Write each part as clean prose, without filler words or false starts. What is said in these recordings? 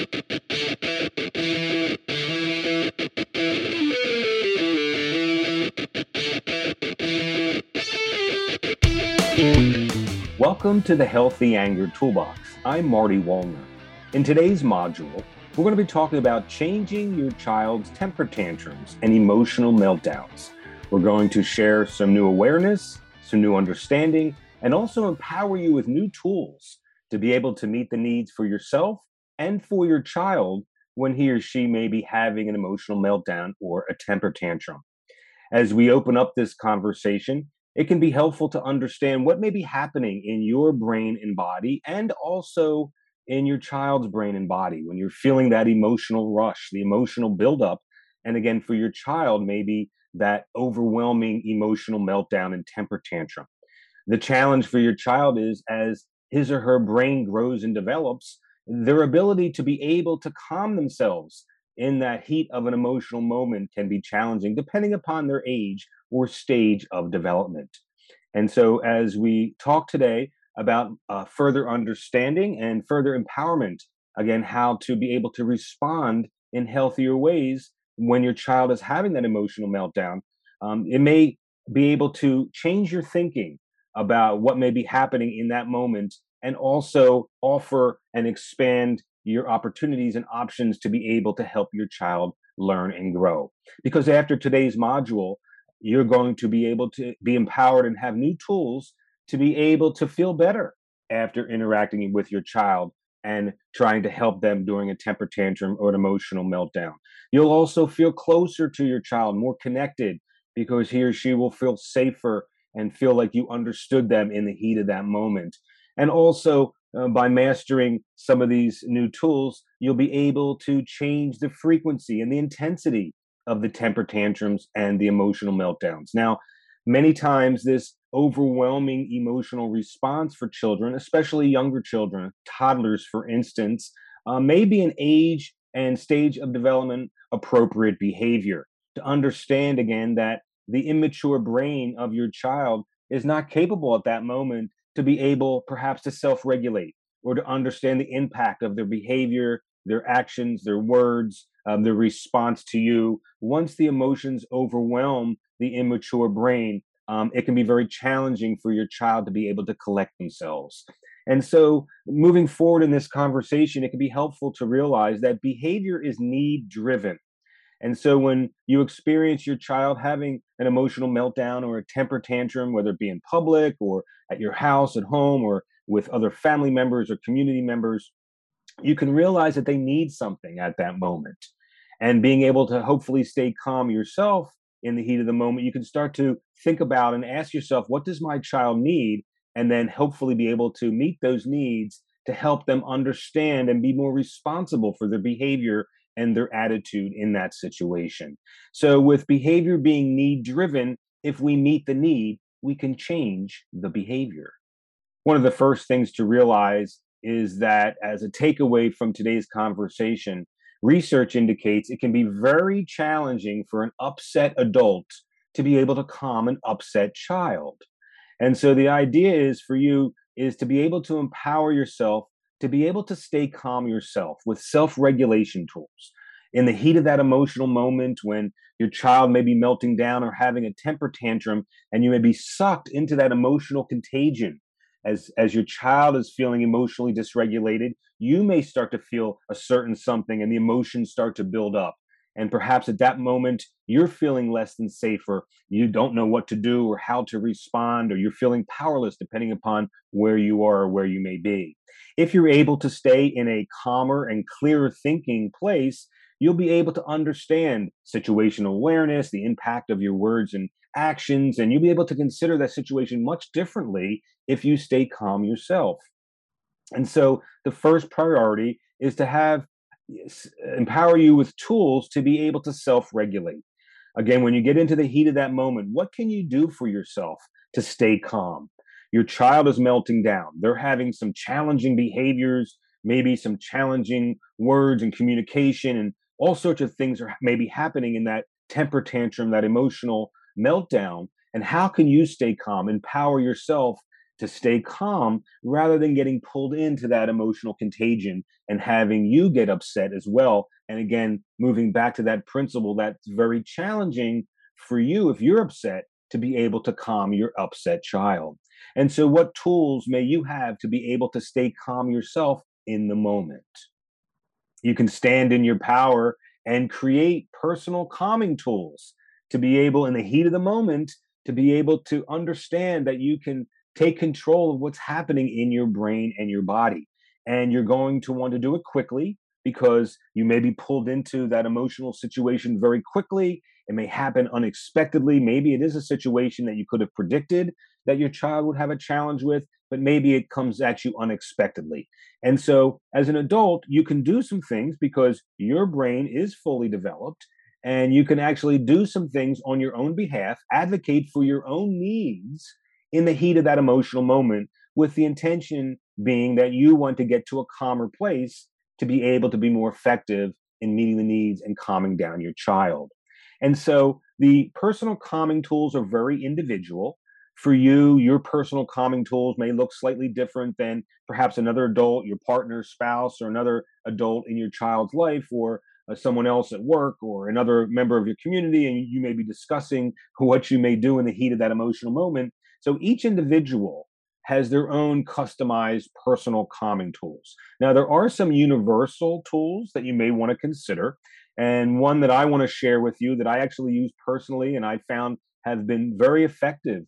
Welcome to the Healthy Anger Toolbox. I'm Marty Wallner. In today's module, we're going to be talking about changing your child's temper tantrums and emotional meltdowns. We're going to share some new awareness, some new understanding, and also empower you with new tools to be able to meet the needs for yourself and for your child when he or she may be having an emotional meltdown or a temper tantrum. As we open up this conversation, it can be helpful to understand what may be happening in your brain and body, and also in your child's brain and body when you're feeling that emotional rush, the emotional buildup. And again, for your child, maybe that overwhelming emotional meltdown and temper tantrum. The challenge for your child is as his or her brain grows and develops, their ability to be able to calm themselves in that heat of an emotional moment can be challenging depending upon their age or stage of development. And so, as we talk today about further understanding and further empowerment, again, how to be able to respond in healthier ways when your child is having that emotional meltdown, it may be able to change your thinking about what may be happening in that moment and also offer and expand your opportunities and options to be able to help your child learn and grow. Because after today's module, you're going to be able to be empowered and have new tools to be able to feel better after interacting with your child and trying to help them during a temper tantrum or an emotional meltdown. You'll also feel closer to your child, more connected, because he or she will feel safer and feel like you understood them in the heat of that moment. And also, by mastering some of these new tools, you'll be able to change the frequency and the intensity of the temper tantrums and the emotional meltdowns. Now, many times this overwhelming emotional response for children, especially younger children, toddlers, for instance, may be an age and stage of development appropriate behavior. To understand again that the immature brain of your child is not capable at that moment to be able perhaps to self regulate or to understand the impact of their behavior, their actions, their words, their response to you. Once the emotions overwhelm the immature brain, it can be very challenging for your child to be able to collect themselves. And so, moving forward in this conversation, it can be helpful to realize that behavior is need driven. And so when you experience your child having an emotional meltdown or a temper tantrum, whether it be in public or at your house, at home, or with other family members or community members, you can realize that they need something at that moment. And being able to hopefully stay calm yourself in the heat of the moment, you can start to think about and ask yourself, what does my child need? And then hopefully be able to meet those needs to help them understand and be more responsible for their behavior and their attitude in that situation. So, with behavior being need driven, if we meet the need, we can change the behavior. One of the first things to realize is that, as a takeaway from today's conversation, research indicates it can be very challenging for an upset adult to be able to calm an upset child. And so the idea is for you is to be able to empower yourself to be able to stay calm yourself with self-regulation tools. In the heat of that emotional moment when your child may be melting down or having a temper tantrum, and you may be sucked into that emotional contagion as your child is feeling emotionally dysregulated, you may start to feel a certain something and the emotions start to build up. And perhaps at that moment, you're feeling less than safer. You don't know what to do or how to respond, or you're feeling powerless depending upon where you are or where you may be. If you're able to stay in a calmer and clearer thinking place, you'll be able to understand situational awareness, the impact of your words and actions, and you'll be able to consider that situation much differently if you stay calm yourself. And so the first priority is to have empower you with tools to be able to self-regulate. Again, when you get into the heat of that moment, what can you do for yourself to stay calm? Your child is melting down. They're having some challenging behaviors, maybe some challenging words and communication, and all sorts of things are maybe happening in that temper tantrum, that emotional meltdown. And how can you stay calm, empower yourself to stay calm rather than getting pulled into that emotional contagion and having you get upset as well. And again, moving back to that principle, that's very challenging for you if you're upset to be able to calm your upset child. And so, what tools may you have to be able to stay calm yourself in the moment? You can stand in your power and create personal calming tools to be able, in the heat of the moment, to be able to understand that you can take control of what's happening in your brain and your body. And you're going to want to do it quickly because you may be pulled into that emotional situation very quickly. It may happen unexpectedly. Maybe it is a situation that you could have predicted that your child would have a challenge with, but maybe it comes at you unexpectedly. And so, as an adult, you can do some things because your brain is fully developed and you can actually do some things on your own behalf, advocate for your own needs in the heat of that emotional moment, with the intention being that you want to get to a calmer place to be able to be more effective in meeting the needs and calming down your child. And so, the personal calming tools are very individual. For you, your personal calming tools may look slightly different than perhaps another adult, your partner, spouse, or another adult in your child's life, or someone else at work, or another member of your community, and you may be discussing what you may do in the heat of that emotional moment. So each individual has their own customized personal calming tools. Now, there are some universal tools that you may want to consider. And one that I want to share with you that I actually use personally and I found have been very effective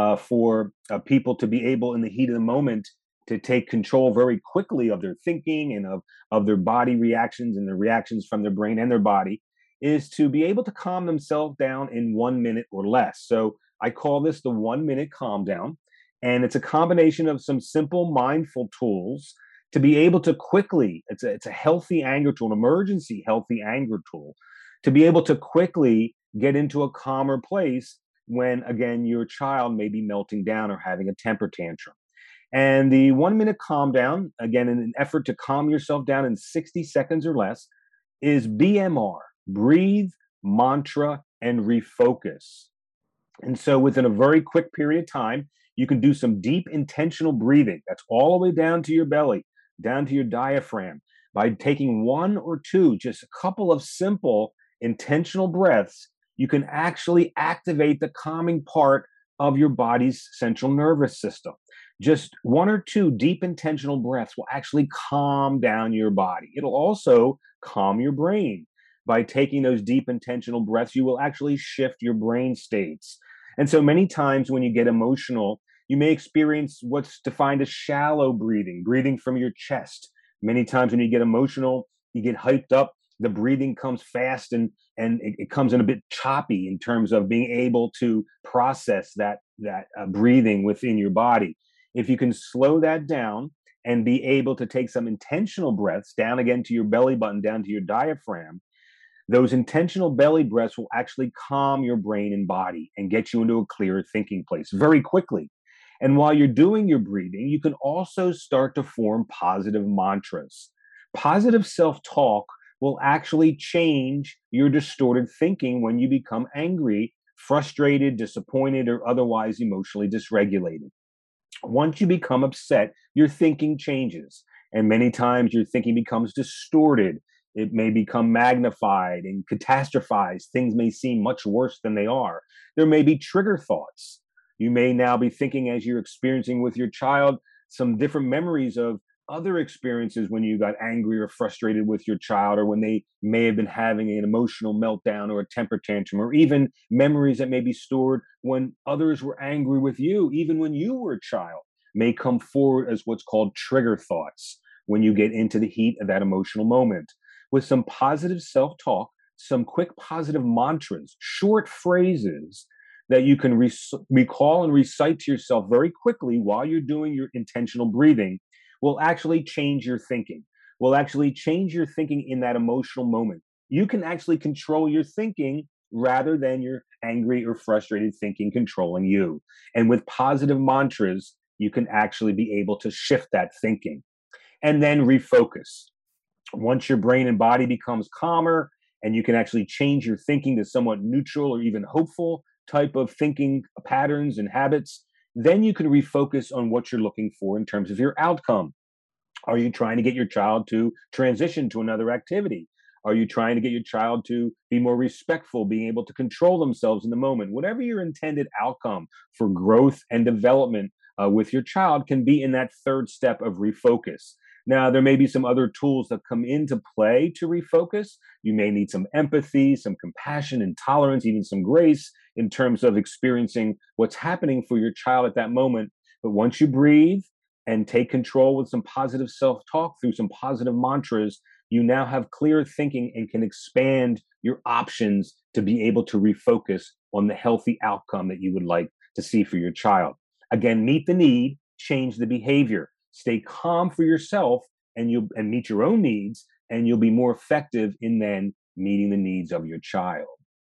for people to be able, in the heat of the moment, to take control very quickly of their thinking and of their body reactions and the reactions from their brain and their body, is to be able to calm themselves down in 1 minute or less. So I call this the 1 minute calm down. And it's a combination of some simple mindful tools to be able to quickly, it's a healthy anger tool, an emergency healthy anger tool, to be able to quickly get into a calmer place when, again, your child may be melting down or having a temper tantrum. And the 1 minute calm down, again, in an effort to calm yourself down in 60 seconds or less, is BMR, breathe, mantra, and refocus. And so within a very quick period of time, you can do some deep intentional breathing. That's all the way down to your belly, down to your diaphragm, by taking one or two, just a couple of simple intentional breaths. You can actually activate the calming part of your body's central nervous system. Just one or two deep intentional breaths will actually calm down your body. It'll also calm your brain. By taking those deep intentional breaths, you will actually shift your brain states. And so many times when you get emotional, you may experience what's defined as shallow breathing, breathing from your chest. Many times when you get emotional, you get hyped up, the breathing comes fast and it comes in a bit choppy in terms of being able to process that breathing within your body. If you can slow that down and be able to take some intentional breaths down again to your belly button, down to your diaphragm, those intentional belly breaths will actually calm your brain and body and get you into a clearer thinking place very quickly. And while you're doing your breathing, you can also start to form positive mantras. Positive self talk will actually change your distorted thinking when you become angry, frustrated, disappointed, or otherwise emotionally dysregulated. Once you become upset, your thinking changes. And many times your thinking becomes distorted. It may become magnified and catastrophized. Things may seem much worse than they are. There may be trigger thoughts. You may now be thinking, as you're experiencing with your child, some different memories of other experiences when you got angry or frustrated with your child, or when they may have been having an emotional meltdown or a temper tantrum, or even memories that may be stored when others were angry with you, even when you were a child, may come forward as what's called trigger thoughts when you get into the heat of that emotional moment. With some positive self talk, some quick positive mantras, short phrases that you can recall and recite to yourself very quickly while you're doing your intentional breathing, will actually change your thinking, will actually change your thinking in that emotional moment. You can actually control your thinking rather than your angry or frustrated thinking controlling you. And with positive mantras, you can actually be able to shift that thinking and then refocus. Once your brain and body becomes calmer and you can actually change your thinking to somewhat neutral or even hopeful type of thinking patterns and habits, then you can refocus on what you're looking for in terms of your outcome. Are you trying to get your child to transition to another activity? Are you trying to get your child to be more respectful, being able to control themselves in the moment? Whatever your intended outcome for growth and development with your child can be in that third step of refocus. Now, there may be some other tools that come into play to refocus. You may need some empathy, some compassion and tolerance, even some grace in terms of experiencing what's happening for your child at that moment. But once you breathe, and take control with some positive self talk through some positive mantras, you now have clear thinking and can expand your options to be able to refocus on the healthy outcome that you would like to see for your child. Again, meet the need, change the behavior, stay calm for yourself, and meet your own needs, and you'll be more effective in then meeting the needs of your child.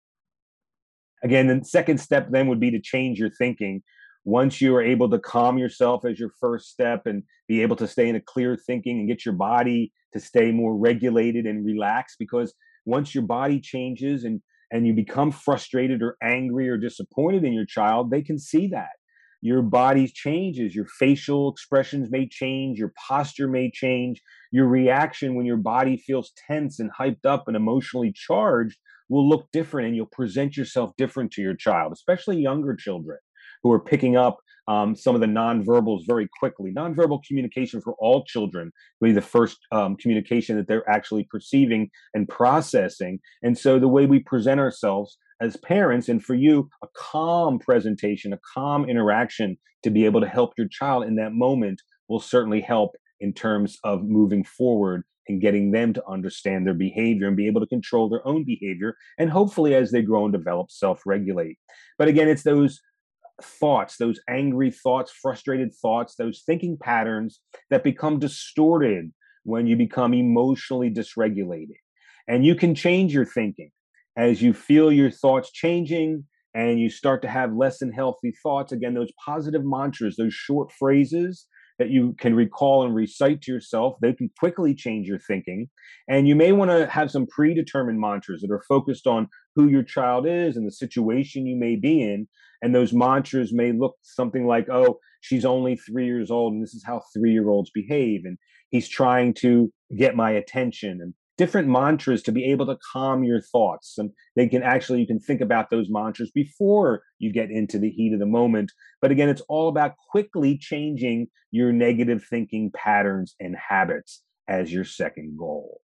Again, the second step then would be to change your thinking. Once you are able to calm yourself as your first step and be able to stay in a clear thinking and get your body to stay more regulated and relaxed, because once your body changes and you become frustrated or angry or disappointed in your child, they can see that. Your body changes, your facial expressions may change, your posture may change, your reaction when your body feels tense and hyped up and emotionally charged will look different, and you'll present yourself different to your child, especially younger children who are picking up some of the nonverbals very quickly. Nonverbal communication for all children will be the first communication that they're actually perceiving and processing. And so the way we present ourselves as parents, and for you, a calm presentation, a calm interaction to be able to help your child in that moment will certainly help in terms of moving forward and getting them to understand their behavior and be able to control their own behavior. And hopefully, as they grow and develop, self regulate. But again, it's those thoughts, those angry thoughts, frustrated thoughts, those thinking patterns that become distorted when you become emotionally dysregulated. And you can change your thinking as you feel your thoughts changing and you start to have less than healthy thoughts. Again, those positive mantras, those short phrases that you can recall and recite to yourself, they can quickly change your thinking. And you may want to have some predetermined mantras that are focused on who your child is and the situation you may be in. And those mantras may look something like, oh, she's only 3 years old, and this is how 3-year-olds behave. And he's trying to get my attention, and different mantras to be able to calm your thoughts. And they can actually, you can think about those mantras before you get into the heat of the moment. But again, it's all about quickly changing your negative thinking patterns and habits as your second goal.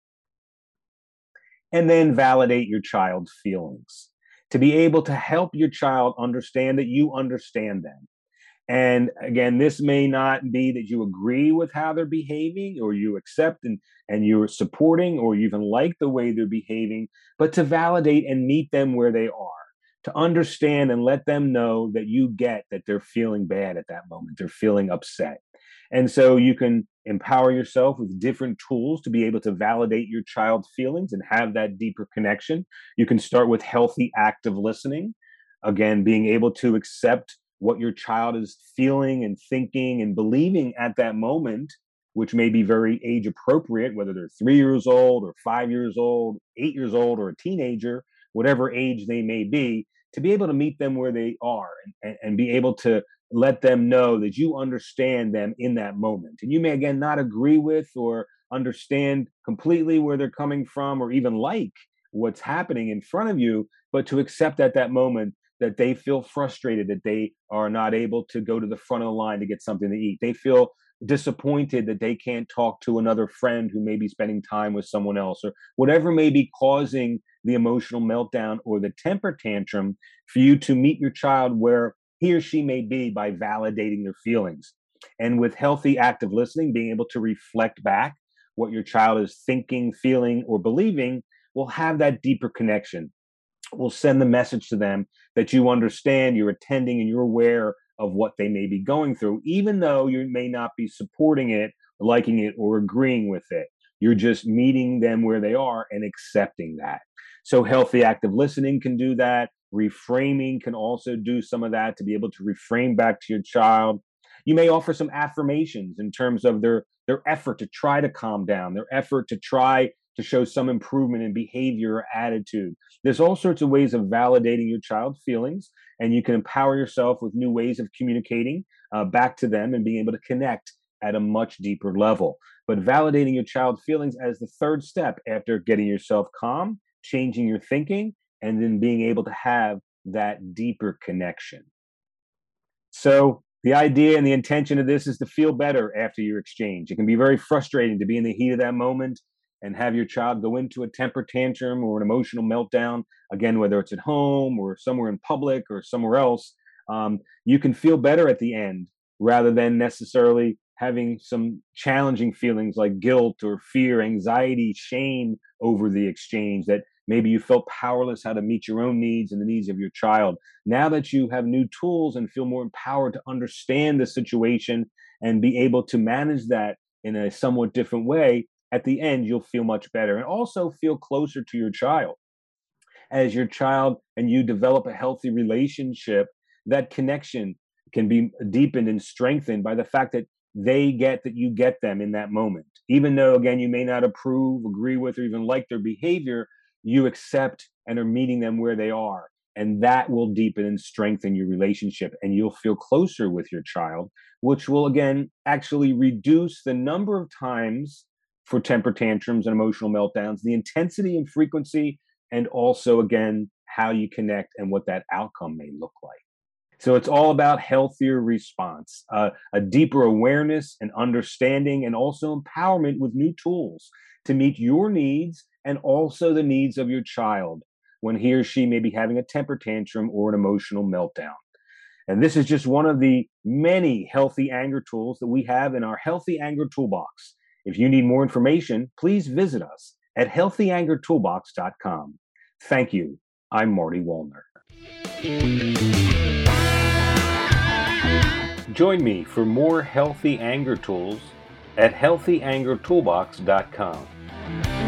And then validate your child's feelings to be able to help your child understand that you understand them. And again, this may not be that you agree with how they're behaving or you accept and you're supporting or you even like the way they're behaving, but to validate and meet them where they are, to understand and let them know that you get that they're feeling bad at that moment, they're feeling upset. And so you can empower yourself with different tools to be able to validate your child's feelings and have that deeper connection. You can start with healthy, active listening. Again, being able to accept what your child is feeling and thinking and believing at that moment, which may be very age appropriate, whether they're 3 years old or 5 years old, 8 years old, or a teenager, whatever age they may be, to be able to meet them where they are and be able to let them know that you understand them in that moment. And you may, again, not agree with or understand completely where they're coming from or even like what's happening in front of you, but to accept at that moment that they feel frustrated that they are not able to go to the front of the line to get something to eat. They feel disappointed that they can't talk to another friend who may be spending time with someone else, or whatever may be causing the emotional meltdown or the temper tantrum, for you to meet your child where he or she may be by validating their feelings. And with healthy active listening, being able to reflect back what your child is thinking, feeling, or believing will have that deeper connection, will send the message to them that you understand, you're attending, and you're aware of what they may be going through, even though you may not be supporting it, liking it, or agreeing with it. You're just meeting them where they are and accepting that. So, healthy active listening can do that. Reframing can also do some of that to be able to reframe back to your child. You may offer some affirmations in terms of their effort to try to calm down, their effort to try to show some improvement in behavior or attitude. There's all sorts of ways of validating your child's feelings, and you can empower yourself with new ways of communicating back to them and being able to connect at a much deeper level. But validating your child's feelings as the third step after getting yourself calm, changing your thinking, and then being able to have that deeper connection. So the idea and the intention of this is to feel better after your exchange. It can be very frustrating to be in the heat of that moment and have your child go into a temper tantrum or an emotional meltdown, again, whether it's at home or somewhere in public or somewhere else. You can feel better at the end rather than necessarily having some challenging feelings like guilt or fear, anxiety, shame over the exchange, that maybe you felt powerless how to meet your own needs and the needs of your child. Now that you have new tools and feel more empowered to understand the situation and be able to manage that in a somewhat different way, at the end, you'll feel much better and also feel closer to your child. As your child and you develop a healthy relationship, that connection can be deepened and strengthened by the fact that they get that you get them in that moment. Even though, again, you may not approve, agree with, or even like their behavior, you accept and are meeting them where they are. And that will deepen and strengthen your relationship, and you'll feel closer with your child, which will, again, actually reduce the number of times for temper tantrums and emotional meltdowns, the intensity and frequency, and also, again, how you connect and what that outcome may look like. So it's all about healthier response, a deeper awareness and understanding, and also empowerment with new tools to meet your needs and also the needs of your child when he or she may be having a temper tantrum or an emotional meltdown. And this is just one of the many healthy anger tools that we have in our Healthy Anger Toolbox. If you need more information, please visit us at healthyangertoolbox.com. Thank you. I'm Marty Wollner. Join me for more healthy anger tools at healthyangertoolbox.com.